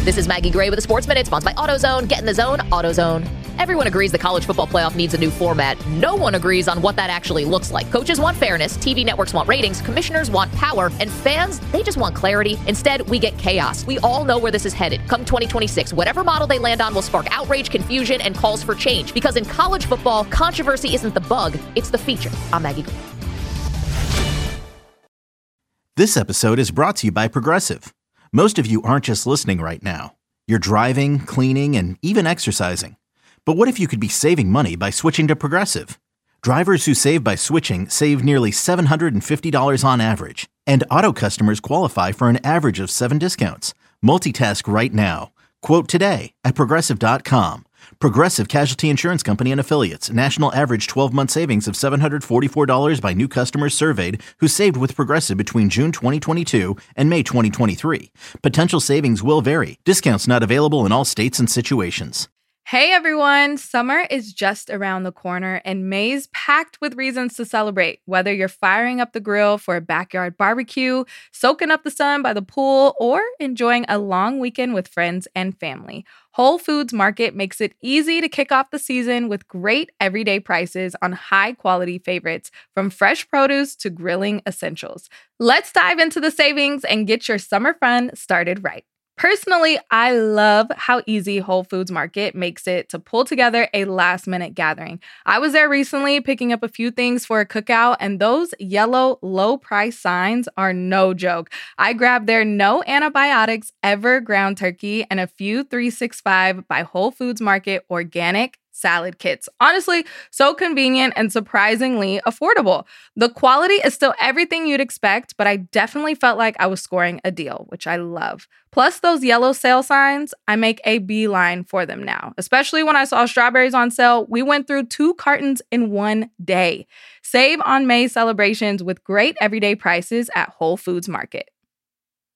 This is Maggie Gray with a Sports Minute, sponsored by AutoZone. Get in the zone, AutoZone. Everyone agrees the college football playoff needs a new format. No one agrees on what that actually looks like. Coaches want fairness, TV networks want ratings, commissioners want power, and fans, they just want clarity. Instead, we get chaos. We all know where this is headed. Come 2026, whatever model they land on will spark outrage, confusion, and calls for change. Because in college football, controversy isn't the bug, it's the feature. I'm Maggie Gray. This episode is brought to you by Progressive. Most of you aren't just listening right now. You're driving, cleaning, and even exercising. But what if you could be saving money by switching to Progressive? Drivers who save by switching save nearly $750 on average. And auto customers qualify for an average of 7 discounts. Multitask right now. Quote today at Progressive.com. Progressive Casualty Insurance Company and Affiliates. National average 12-month savings of $744 by new customers surveyed who saved with Progressive between June 2022 and May 2023. Potential savings will vary. Discounts not available in all states and situations. Hey everyone, summer is just around the corner and May's packed with reasons to celebrate. Whether you're firing up the grill for a backyard barbecue, soaking up the sun by the pool, or enjoying a long weekend with friends and family, Whole Foods Market makes it easy to kick off the season with great everyday prices on high-quality favorites, from fresh produce to grilling essentials. Let's dive into the savings and get your summer fun started right. Personally, I love how easy Whole Foods Market makes it to pull together a last-minute gathering. I was there recently picking up a few things for a cookout, and those yellow low-price signs are no joke. I grabbed their no antibiotics ever ground turkey and a few 365 by Whole Foods Market organic salad kits. Honestly, so convenient and surprisingly affordable. The quality is still everything you'd expect, but I definitely felt like I was scoring a deal, which I love. Plus those yellow sale signs, I make a beeline for them now. Especially when I saw strawberries on sale, we went through 2 cartons in one day. Save on May celebrations with great everyday prices at Whole Foods Market.